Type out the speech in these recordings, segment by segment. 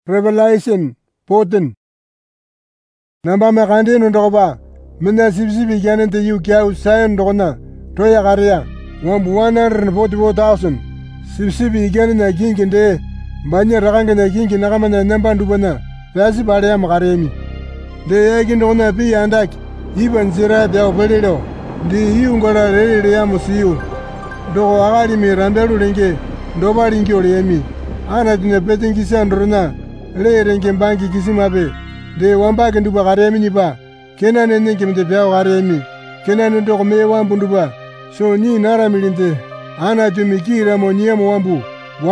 Revelation 14. Namba me kandi nundoba. Minda sibsibi ganin te yu kya usayan dogna. Toya garia. 144,000. Sibsibi ganin na kinkinde. Banya raganga na kinki nagamana namba ndubana. Pasi badaya magaremi. De yakin dogna pi yandak. Iban zira bya obelero. Di yu ngora rere ya musiyu. Dogo agari mi ramberu renge. Doba ringi olemi. Ana dine petingi sandrona. Le renge banki kisimabe. De wamba kenduba garemi niba. Kena nene kemde bya garemi. Kena ndo me wambu nduba. So ni nara milinde. Ana tumikira monia mwambu.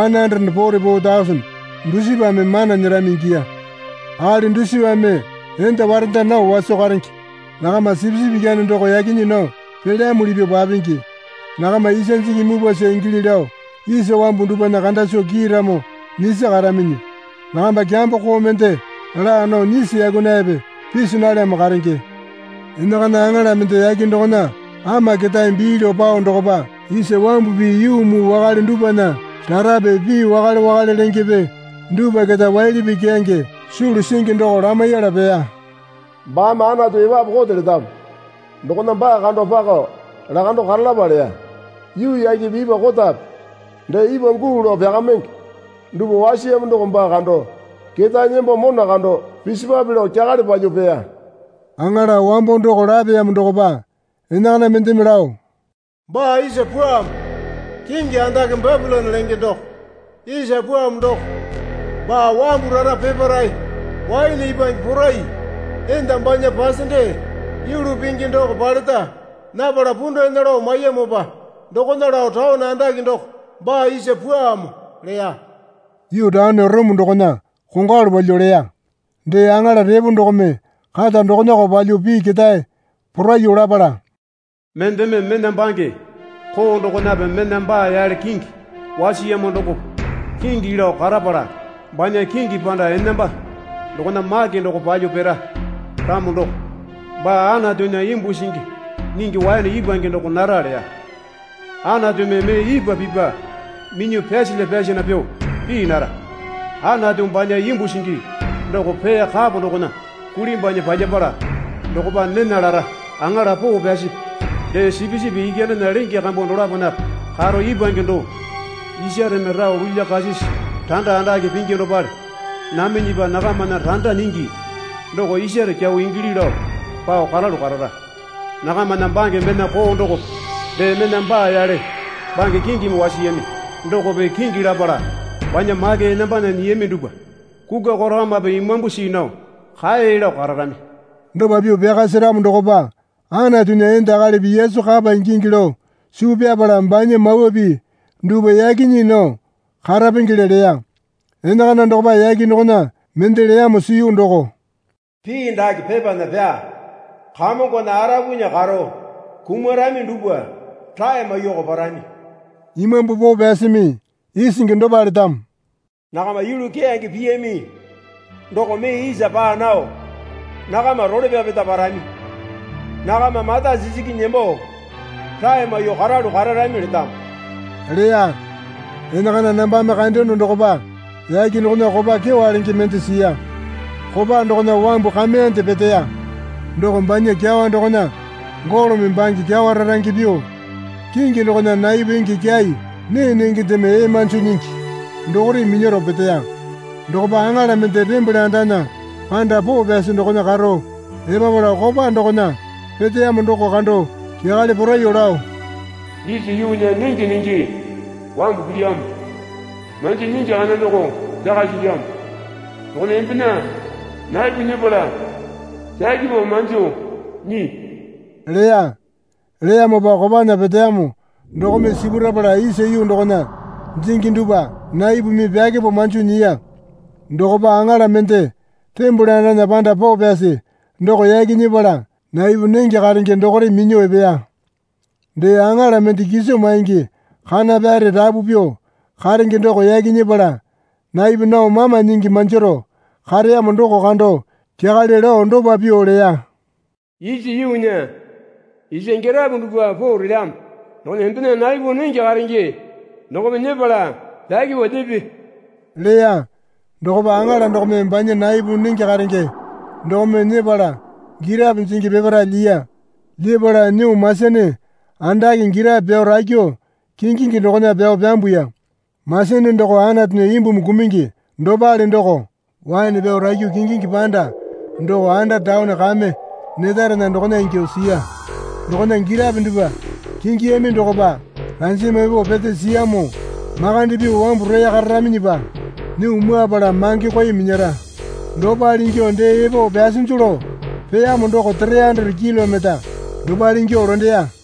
144,000. Ndusiba me mana nyiramingia. Ali ndusiba me. Enta waranta na waso garanki. Nakama sibsibi gani ndoko yakini no. Pele mulibe babinki. Nakama isenzingi mubo se ingili dao. Ise wambu nduba nakanda so kiramo. Nisa garamini. Nakamba kiambo komente. Ala no nisi yagunebe. Pisu nale makarinke. Indakana angala mente yakin dokona. Ama kita imbili opa ondokopa. Ise wambu bi yumu wakali nduba na. Tarabe bi wakali lenkebe. Nduba kita waili bi kienge. Shuru shinki ndoko rama yala beya. Ba maana tu iwa bko dam. Dokona ba kando pako. La kando karla balea. Yu yaki bi ba kotap. Nde iba ngulu opyakamenki. Ndubo washi ya mndo kumba kando. Kita nyembo mona kando. Pisipa bilo chakali pa jupea. Angara wambo ndoko rabe ya mndo kupa. Indakana mente mirao. Ba isa puam. Kingi andake Babylon lenge dok. Isa puam dok. Ba wambu rara peperai. Waili iban purai. Enda mbanya pasende. Yuru pingi ndoko parita. Nabara pundo endaro maya moba. Doko ndaro tao na andake ndok. Ba isa puam. Lea. Yu daane rumu ndokona. Kungaru balyoreya. De angara rebu ndokome. Kata ndokona ko balyo pi kitai. Pura yura para. Mendeme mendambange. Ko ndokona be mendamba yare kingi. Washi yemo ndoko. Kingi ilo karapara. Banya kingi panda enamba. Ndokona mage ndoko balyo pera. Ramu ndoko. Ba ana dunya imbu shingi. Ningi wayane ibange ndoko narare ya. Ana dume me iba biba. Minyu pesi na pyo. Pi nara. Ana dumbanya imbu shingi. Ndoko peya kabo ndokona. Kulimbanya pajabara. Ndoko ba nenalara. Angara po pesi. De sibi igene na ringi kambo ndora bana. Karo ibange ndo. Ishare merao ruya kasis. Tanda andake pingi ndo pare. Name niba nagamana tanda ningi. Ndoko ishare kya uingili lo. Pao karalu karara. Nagamana bange mena ko ndoko. De mena mba yare. Bange kingi mwasi yemi. Ndoko be kingi la bara. Banya mage namba na niyemi duba. Kuga korama be imambu sinao. Khae lo kararami. Ndoba biyo beka siramu ndoko ba. Ana tunya enda gale bi Yesu kaba ingingilo. Subia bara mbanye mawobi. Nduba yakini no. Karabingile leya. Enda kana ndoko ba yakini nokona. Mendele ya musiyu ndoko. Pi ndaki pepa na pya. Kamo kona arabunya karo. Kumarami nduba. Trae mayoko parami. Imambu po besimi. Isingi ndoba alitam. Nakama yulu kiengi piyemi. Ndoko me isa paa nao. Nakama role pya peta parami. Nakama mata ziziki nyembo. Trae mayo karalu kararami litam. Leya. Enda kana namba me kande ndoko ba. Yakini nokona koba kewa ringi mente siya. Koba ndokona wambu kamente peteya. Ndoko mbanye kiawa ndokona. Ngoro mimbangi kiawa rarangi biyo. Kingi ndokona naibu ingi kiai. Nenge teme manchu ninki. Ndokori minyoro peteya. Ndoko ba angala mente rimbu andana. Panda po besi ndokona karo. Eba bora koba ndokona. Peteya ndoko kando. Kiagali pura yorao. Isi yunya ninki. Wambu kiliam. Manchi ninki ana ndoko. Daka shiliam. Ndokona empina. Naibu nyebola. Sagi bo manchu. Ni. Leya moba koba na peteya mo. Ndoko me sibura bara ise yu ndokona. Jingi nduba. Naibu mi byage po manchu niya. Ndoko ba angala mente. Tembura na panda po besi. Ndoko yagi nyebola. Naibu nengi karinge ndokori minyo ebeya. De angala mente kiso maingi. Khana bari rabu pyo. Karinge ndoko yagi nyebola. Naibu nao mama ningi manchoro. Khare ya ndoko kando. Kiagali leo ndoba pyo leya. Isi yunya. Isi ngera bunduba po rilam. Ndoko empina naibu nengi karinge. Ndoko menyebala. Dagi wadebi. Leya. Dokoba angala ndokome banye naibu ningi karenge. Ndokome nebala girab jingi bebara liya. Libala new masene andagi gira beo rakyo kingi ndokona beo bambuya. Masene ndoko anatne imbu mkumingi ndobale ndoko. Waine beo rakyo kingi panda ndoko anda tauna kame nedara na ndokona inkyosiya. Ndokona gira binduba kingi emi ndokoba lansime bo pete siyamo makandi bi wambure ya karramini ba ni umwa bala mangi kwa iminyara ndobali ngyo nde ebo basinjulo pe ya ndoko 300 km ndobali ngyo ronde ya